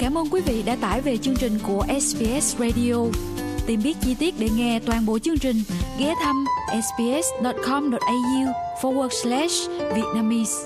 Cảm ơn quý vị đã tải về chương trình của SBS Radio. Tìm biết chi tiết để nghe toàn bộ chương trình, ghé thăm sbs.com.au/Vietnamese.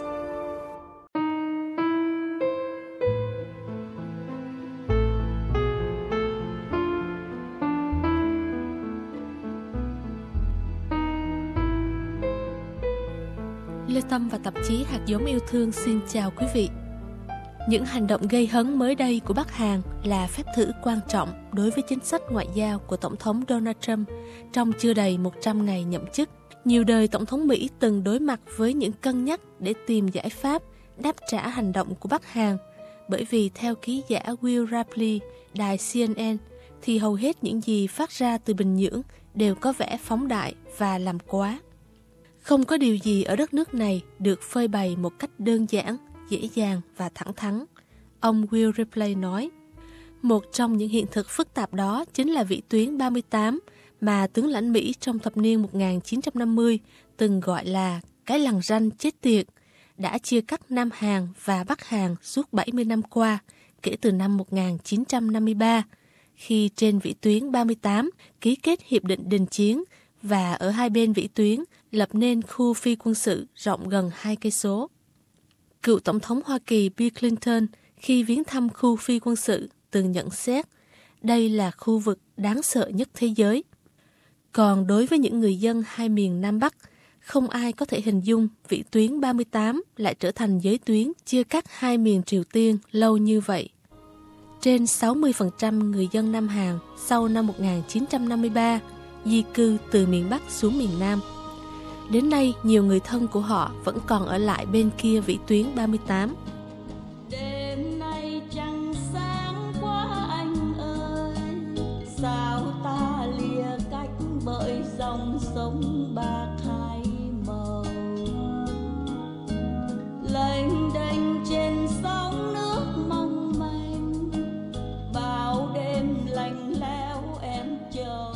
Lê Tâm và tạp chí Hạt giống yêu thương xin chào quý vị. Những hành động gây hấn mới đây của Bắc Hàn là phép thử quan trọng đối với chính sách ngoại giao của Tổng thống Donald Trump trong chưa đầy 100 ngày nhậm chức. Nhiều đời Tổng thống Mỹ từng đối mặt với những cân nhắc để tìm giải pháp đáp trả hành động của Bắc Hàn, bởi vì theo ký giả Will Rapley, đài CNN, thì hầu hết những gì phát ra từ Bình Nhưỡng đều có vẻ phóng đại và làm quá. Không có điều gì ở đất nước này được phơi bày một cách đơn giản, dễ dàng và thẳng thắn, ông Will Rapley nói. Một trong những hiện thực phức tạp đó chính là vĩ tuyến 38 mà tướng lãnh Mỹ trong thập niên 1950 từng gọi là cái lằn ranh chết tiệt, đã chia cắt Nam Hàn và Bắc Hàn suốt 70 năm qua, kể từ năm 1953, khi trên vĩ tuyến 38 ký kết hiệp định đình chiến và ở hai bên vĩ tuyến lập nên khu phi quân sự rộng gần 2 cây số. Cựu Tổng thống Hoa Kỳ Bill Clinton khi viếng thăm khu phi quân sự từng nhận xét đây là khu vực đáng sợ nhất thế giới. Còn đối với những người dân hai miền Nam Bắc, không ai có thể hình dung vĩ tuyến 38 lại trở thành giới tuyến chia cắt hai miền Triều Tiên lâu như vậy. Trên 60% người dân Nam Hàn sau năm 1953 di cư từ miền Bắc xuống miền Nam. Đến nay, nhiều người thân của họ vẫn còn ở lại bên kia vĩ tuyến 38. Đêm nay trăng sáng quá anh ơi, sao ta lìa cách bởi dòng sông bạc hai màu. Lênh đênh trên sóng nước mong manh, bao đêm lạnh lẽo em chờ.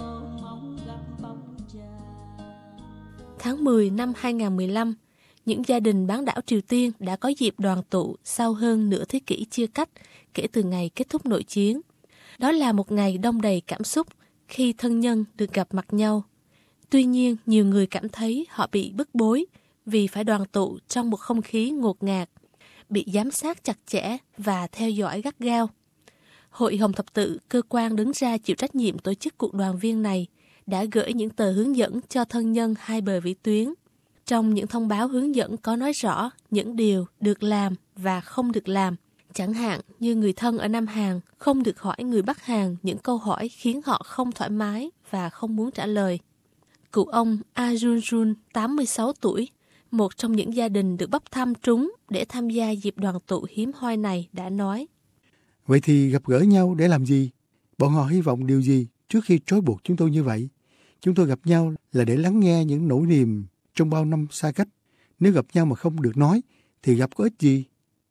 Tháng 10 năm 2015, những gia đình bán đảo Triều Tiên đã có dịp đoàn tụ sau hơn nửa thế kỷ chia cách kể từ ngày kết thúc nội chiến. Đó là một ngày đong đầy cảm xúc khi thân nhân được gặp mặt nhau. Tuy nhiên, nhiều người cảm thấy họ bị bức bối vì phải đoàn tụ trong một không khí ngột ngạt, bị giám sát chặt chẽ và theo dõi gắt gao. Hội Hồng Thập Tự, cơ quan đứng ra chịu trách nhiệm tổ chức cuộc đoàn viên này, đã gửi những tờ hướng dẫn cho thân nhân hai bờ vĩ tuyến. Trong những thông báo hướng dẫn có nói rõ những điều được làm và không được làm. Chẳng hạn như người thân ở Nam Hàn không được hỏi người Bắc Hàn những câu hỏi khiến họ không thoải mái và không muốn trả lời. Cụ ông A Jun Jun, 86 tuổi, một trong những gia đình được bốc thăm trúng để tham gia dịp đoàn tụ hiếm hoi này, đã nói: Vậy thì gặp gỡ nhau để làm gì? Bọn họ hy vọng điều gì trước khi trói buộc chúng tôi như vậy? Chúng tôi gặp nhau là để lắng nghe những nỗi niềm trong bao năm xa cách. Nếu gặp nhau mà không được nói, thì gặp có ích gì?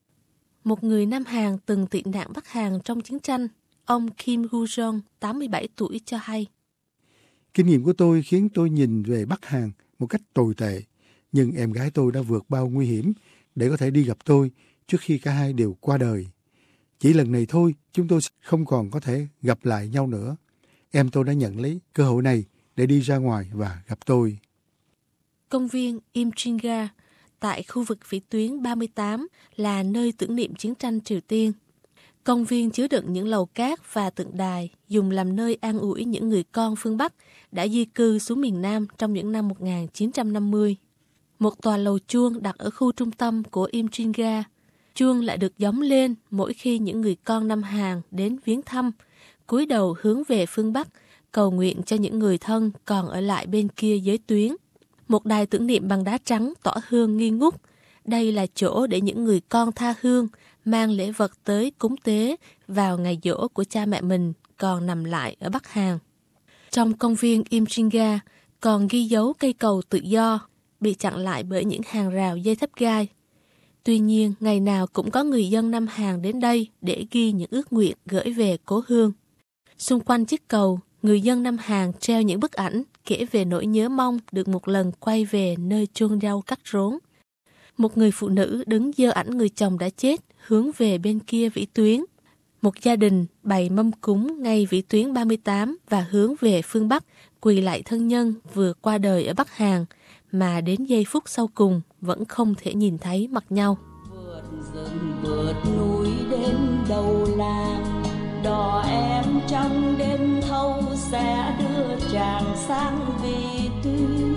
Một người Nam Hàn từng tị nạn Bắc Hàn trong chiến tranh, ông Kim Gu-jong, 87 tuổi, cho hay: Kinh nghiệm của tôi khiến tôi nhìn về Bắc Hàn một cách tồi tệ. Nhưng em gái tôi đã vượt bao nguy hiểm để có thể đi gặp tôi trước khi cả hai đều qua đời. Chỉ lần này thôi, chúng tôi không còn có thể gặp lại nhau nữa. Em tôi đã nhận lấy cơ hội này để đi ra ngoài và gặp tôi. Công viên Imchinga tại khu vực vĩ tuyến 38 là nơi tưởng niệm chiến tranh Triều Tiên. Công viên chứa đựng những lầu cát và tượng đài dùng làm nơi an ủi những người con phương Bắc đã di cư xuống miền Nam trong những năm 1950. Một tòa lầu chuông đặt ở khu trung tâm của Imchinga. Chuông lại được gióng lên mỗi khi những người con Nam Hàn đến viếng thăm, cúi đầu hướng về phương Bắc, cầu nguyện cho những người thân còn ở lại bên kia giới tuyến. Một đài tưởng niệm bằng đá trắng tỏa hương nghi ngút. Đây là chỗ để những người con tha hương mang lễ vật tới cúng tế vào ngày giỗ của cha mẹ mình còn nằm lại ở Bắc Hàn. Trong công viên Imchinga còn ghi dấu cây cầu tự do bị chặn lại bởi những hàng rào dây thép gai. Tuy nhiên, ngày nào cũng có người dân Nam Hàn đến đây để ghi những ước nguyện gửi về cố hương. Xung quanh chiếc cầu, người dân Nam Hàn treo những bức ảnh kể về nỗi nhớ mong được một lần quay về nơi chôn rau cắt rốn. Một người phụ nữ đứng giơ ảnh người chồng đã chết hướng về bên kia vĩ tuyến. Một gia đình bày mâm cúng ngay vĩ tuyến 38 và hướng về phương Bắc quỳ lạy thân nhân vừa qua đời ở Bắc Hàn mà đến giây phút sau cùng vẫn không thể nhìn thấy mặt nhau. Vượt rừng vượt núi đến đầu làng, đò em trong đêm thâu sẽ đưa chàng sang vị tuyến.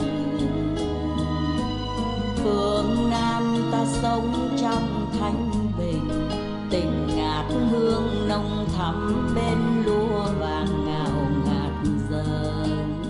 Phương Nam ta sống trong thanh bình, tình ngát hương nồng thắm bên lúa vàng ngào ngạt dần.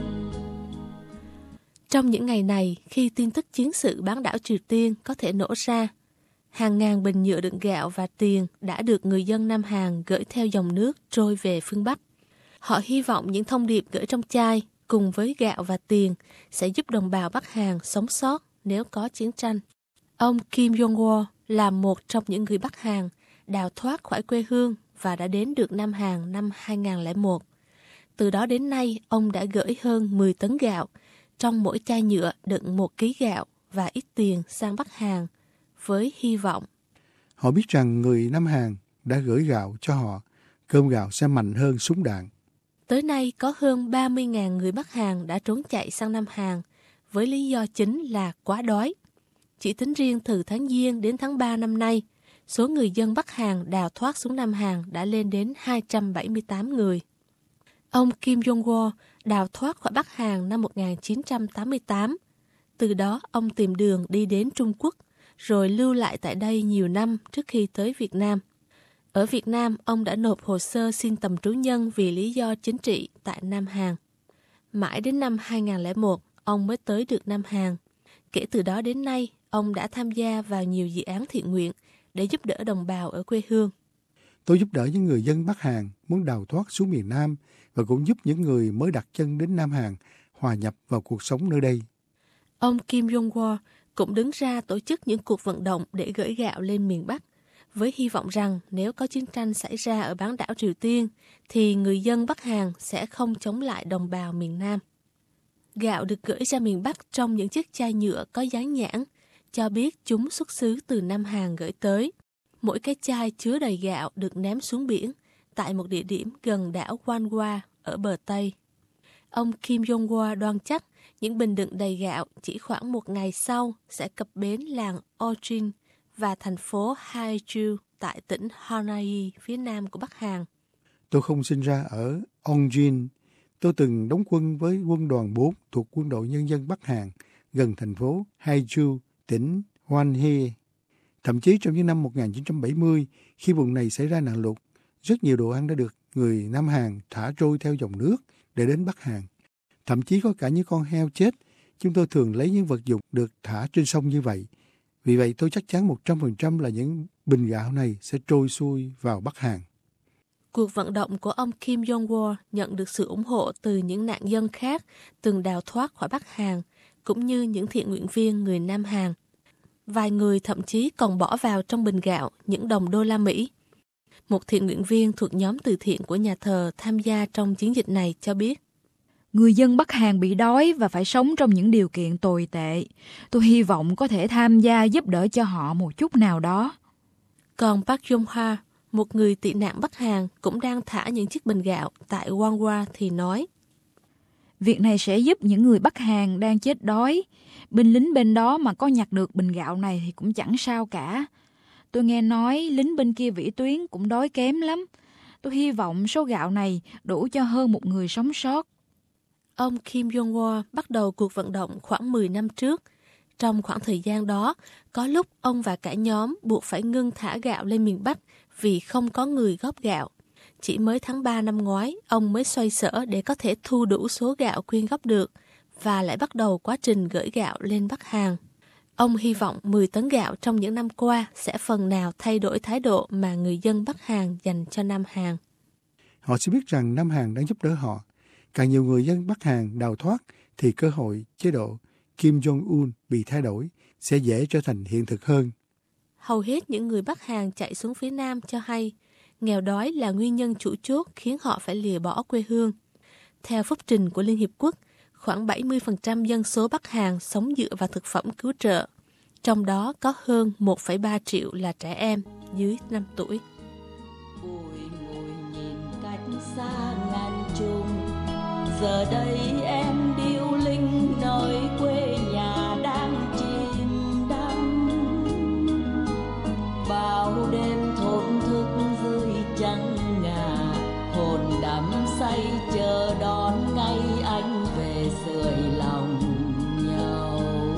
Trong những ngày này, khi tin tức chiến sự bán đảo Triều Tiên có thể nổ ra, hàng ngàn bình nhựa đựng gạo và tiền đã được người dân Nam Hàn gửi theo dòng nước trôi về phương Bắc. Họ hy vọng những thông điệp gửi trong chai cùng với gạo và tiền sẽ giúp đồng bào Bắc Hàn sống sót nếu có chiến tranh. Ông Kim Jong-won là một trong những người Bắc Hàn đào thoát khỏi quê hương và đã đến được Nam Hàn năm 2001. Từ đó đến nay, ông đã gửi hơn 10 tấn gạo, trong mỗi chai nhựa đựng 1 ký gạo và ít tiền sang Bắc Hàn, với hy vọng. Họ biết rằng người Nam Hàn đã gửi gạo cho họ, cơm gạo sẽ mạnh hơn súng đạn. Tới nay có hơn 30.000 người Bắc Hàn đã trốn chạy sang Nam Hàn, với lý do chính là quá đói. Chỉ tính riêng từ tháng Giêng đến tháng 3 năm nay, số người dân Bắc Hàn đào thoát xuống Nam Hàn đã lên đến 278 người. Ông Kim Jong-won đào thoát khỏi Bắc Hàn năm 1988. Từ đó ông tìm đường đi đến Trung Quốc, rồi lưu lại tại đây nhiều năm trước khi tới Việt Nam. Ở Việt Nam, ông đã nộp hồ sơ xin tạm trú nhân vì lý do chính trị tại Nam Hàn. Mãi đến năm 2001, ông mới tới được Nam Hàn. Kể từ đó đến nay, ông đã tham gia vào nhiều dự án thiện nguyện để giúp đỡ đồng bào ở quê hương. Tôi giúp đỡ những người dân Bắc Hàn muốn đào thoát xuống miền Nam và cũng giúp những người mới đặt chân đến Nam Hàn hòa nhập vào cuộc sống nơi đây. Ông Kim Jong-won cũng đứng ra tổ chức những cuộc vận động để gửi gạo lên miền Bắc, với hy vọng rằng nếu có chiến tranh xảy ra ở bán đảo Triều Tiên, thì người dân Bắc Hàn sẽ không chống lại đồng bào miền Nam. Gạo được gửi ra miền Bắc trong những chiếc chai nhựa có dán nhãn, cho biết chúng xuất xứ từ Nam Hàn gửi tới. Mỗi cái chai chứa đầy gạo được ném xuống biển, tại một địa điểm gần đảo Wanhua ở bờ Tây. Ông Kim Jong-won đoan chắc những bình đựng đầy gạo chỉ khoảng 1 ngày sau sẽ cập bến làng Ojin và thành phố Haeju tại tỉnh Honai, phía nam của Bắc Hàn. Tôi không sinh ra ở Ojin. Tôi từng đóng quân với quân đoàn 4 thuộc Quân đội Nhân dân Bắc Hàn gần thành phố Haeju, tỉnh Hwanghae. Thậm chí trong những năm 1970, khi vùng này xảy ra nạn lụt, rất nhiều đồ ăn đã được người Nam Hàn thả trôi theo dòng nước để đến Bắc Hàn. Thậm chí có cả những con heo chết. Chúng tôi thường lấy những vật dụng được thả trên sông như vậy. Vì vậy tôi chắc chắn 100% là những bình gạo này sẽ trôi xuôi vào Bắc Hàn. Cuộc vận động của ông Kim Jong-won nhận được sự ủng hộ từ những nạn dân khác từng đào thoát khỏi Bắc Hàn, cũng như những thiện nguyện viên người Nam Hàn. Vài người thậm chí còn bỏ vào trong bình gạo những đồng đô la Mỹ. Một thiện nguyện viên thuộc nhóm từ thiện của nhà thờ tham gia trong chiến dịch này cho biết: Người dân Bắc Hàn bị đói và phải sống trong những điều kiện tồi tệ. Tôi hy vọng có thể tham gia giúp đỡ cho họ một chút nào đó. Còn Park Jong-ha, một người tị nạn Bắc Hàn cũng đang thả những chiếc bình gạo tại Wanhua thì nói: Việc này sẽ giúp những người Bắc Hàn đang chết đói. Binh lính bên đó mà có nhặt được bình gạo này thì cũng chẳng sao cả. Tôi nghe nói lính bên kia vĩ tuyến cũng đói kém lắm. Tôi hy vọng số gạo này đủ cho hơn 1 người sống sót. Ông Kim Jong-won bắt đầu cuộc vận động khoảng 10 năm trước. Trong khoảng thời gian đó, có lúc ông và cả nhóm buộc phải ngưng thả gạo lên miền Bắc vì không có người góp gạo. Chỉ mới tháng 3 năm ngoái, ông mới xoay sở để có thể thu đủ số gạo quyên góp được và lại bắt đầu quá trình gửi gạo lên Bắc Hàn. Ông hy vọng 10 tấn gạo trong những năm qua sẽ phần nào thay đổi thái độ mà người dân Bắc Hàn dành cho Nam Hàn. Họ sẽ biết rằng Nam Hàn đang giúp đỡ họ. Càng nhiều người dân Bắc Hàn đào thoát thì cơ hội chế độ Kim Jong-un bị thay đổi sẽ dễ trở thành hiện thực hơn. Hầu hết những người Bắc Hàn chạy xuống phía Nam cho hay nghèo đói là nguyên nhân chủ chốt khiến họ phải lìa bỏ quê hương. Theo phúc trình của Liên Hiệp Quốc, khoảng 70% dân số Bắc Hàn sống dựa vào thực phẩm cứu trợ, trong đó có hơn 1,3 triệu là trẻ em dưới 5 tuổi. bùi ngùi nhìn cách xa ngàn trùng. Giờ đây em điêu linh nơi quê nhà đang chìm đắm. Bao đêm thổn thức dưới trăng ngà, hồn đắm say chờ đón ngày anh về sưởi lòng nhau.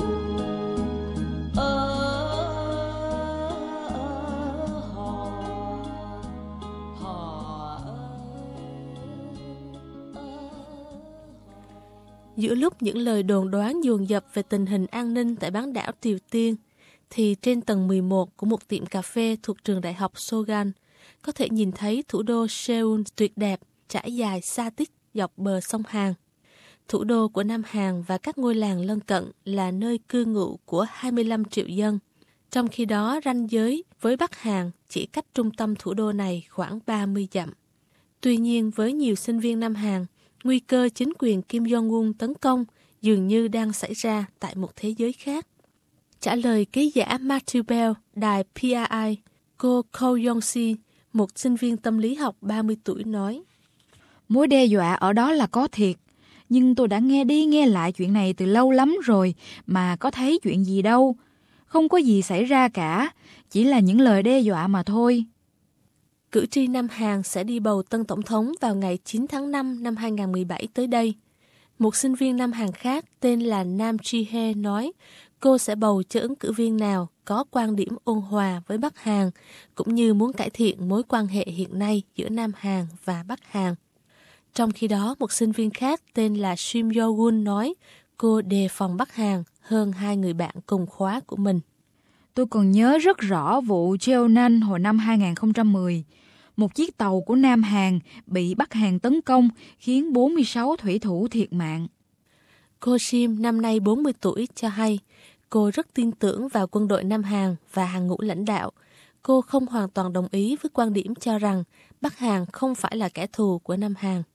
Giữa lúc những lời đồn đoán dồn dập về tình hình an ninh tại bán đảo Triều Tiên, thì trên tầng 11 của một tiệm cà phê thuộc trường đại học Sogan có thể nhìn thấy thủ đô Seoul tuyệt đẹp trải dài xa tích dọc bờ sông Hàn. Thủ đô của Nam Hàn và các ngôi làng lân cận là nơi cư ngụ của 25 triệu dân. Trong khi đó, ranh giới với Bắc Hàn chỉ cách trung tâm thủ đô này khoảng 30 dặm. Tuy nhiên, với nhiều sinh viên Nam Hàn, nguy cơ chính quyền Kim Jong-un tấn công dường như đang xảy ra tại một thế giới khác. Trả lời ký giả Matthew Bell, đài PRI, cô Ko Yong-si, một sinh viên tâm lý học 30 tuổi nói: Mối đe dọa ở đó là có thiệt, nhưng tôi đã nghe đi nghe lại chuyện này từ lâu lắm rồi mà có thấy chuyện gì đâu. Không có gì xảy ra cả, chỉ là những lời đe dọa mà thôi. Cử tri Nam Hàn sẽ đi bầu tân tổng thống vào ngày 9 tháng 5 năm 2017 tới đây. Một sinh viên Nam Hàn khác tên là Nam Ji-hye nói cô sẽ bầu cho ứng cử viên nào có quan điểm ôn hòa với Bắc Hàn, cũng như muốn cải thiện mối quan hệ hiện nay giữa Nam Hàn và Bắc Hàn. Trong khi đó, một sinh viên khác tên là Shim Yo-gun nói cô đề phòng Bắc Hàn hơn hai người bạn cùng khóa của mình. Tôi còn nhớ rất rõ vụ Jeonnan hồi năm 2010. Một chiếc tàu của Nam Hàn bị Bắc Hàn tấn công khiến 46 thủy thủ thiệt mạng. Cô Shim năm nay 40 tuổi cho hay cô rất tin tưởng vào quân đội Nam Hàn và hàng ngũ lãnh đạo. Cô không hoàn toàn đồng ý với quan điểm cho rằng Bắc Hàn không phải là kẻ thù của Nam Hàn.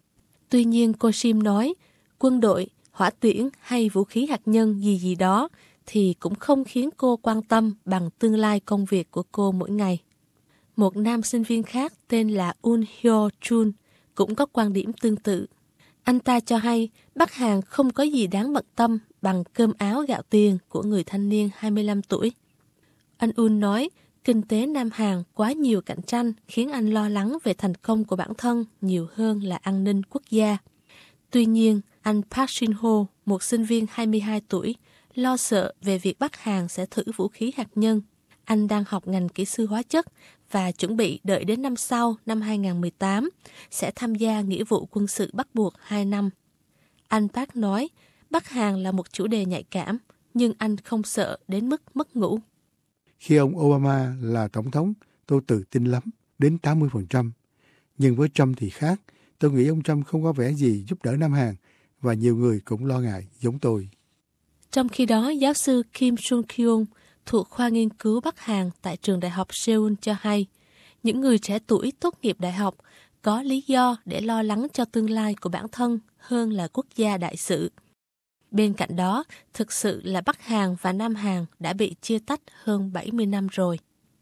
Tuy nhiên, cô Shim nói quân đội, hỏa tiễn hay vũ khí hạt nhân gì đó thì cũng không khiến cô quan tâm bằng tương lai công việc của cô mỗi ngày. Một nam sinh viên khác tên là Un Hyo Chun cũng có quan điểm tương tự. Anh ta cho hay Bắc Hàn không có gì đáng bận tâm bằng cơm áo gạo tiền của người thanh niên 25 tuổi. Anh Un nói kinh tế Nam Hàn quá nhiều cạnh tranh khiến anh lo lắng về thành công của bản thân nhiều hơn là an ninh quốc gia. Tuy nhiên, anh Park Shin-ho, một sinh viên 22 tuổi, lo sợ về việc Bắc Hàn sẽ thử vũ khí hạt nhân. Anh đang học ngành kỹ sư hóa chất và chuẩn bị đợi đến năm sau, năm 2018, sẽ tham gia nghĩa vụ quân sự bắt buộc 2 năm. Anh Park nói, Bắc Hàn là một chủ đề nhạy cảm, nhưng anh không sợ đến mức mất ngủ. Khi ông Obama là tổng thống, tôi tự tin lắm, đến 80%. Nhưng với Trump thì khác, tôi nghĩ ông Trump không có vẻ gì giúp đỡ Nam Hàn, và nhiều người cũng lo ngại giống tôi. Trong khi đó, giáo sư Kim Sung-kyung thuộc khoa nghiên cứu Bắc Hàn tại trường đại học Seoul cho hay, những người trẻ tuổi tốt nghiệp đại học có lý do để lo lắng cho tương lai của bản thân hơn là quốc gia đại sự. Bên cạnh đó, thực sự là Bắc Hàn và Nam Hàn đã bị chia tách hơn 70 năm rồi.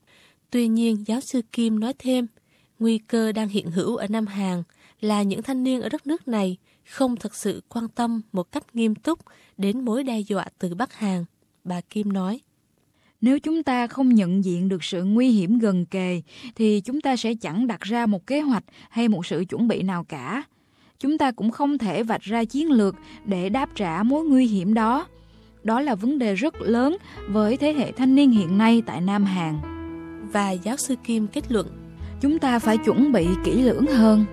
Tuy nhiên, giáo sư Kim nói thêm, nguy cơ đang hiện hữu ở Nam Hàn là những thanh niên ở đất nước này không thực sự quan tâm một cách nghiêm túc đến mối đe dọa từ Bắc Hàn. Bà Kim nói, nếu chúng ta không nhận diện được sự nguy hiểm gần kề, thì chúng ta sẽ chẳng đặt ra một kế hoạch hay một sự chuẩn bị nào cả. Chúng ta cũng không thể vạch ra chiến lược để đáp trả mối nguy hiểm đó. Đó là vấn đề rất lớn với thế hệ thanh niên hiện nay tại Nam Hàn. Và giáo sư Kim kết luận, chúng ta phải chuẩn bị kỹ lưỡng hơn.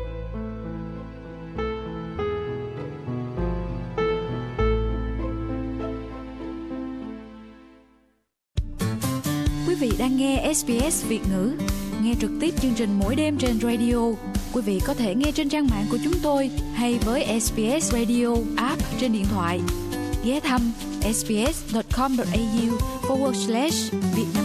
Quý vị đang nghe SBS Việt ngữ. Nghe trực tiếp chương trình mỗi đêm trên radio. Quý vị có thể nghe trên trang mạng của chúng tôi hay với SBS Radio app trên điện thoại. Ghé thăm sbs.com.au/Vietnam.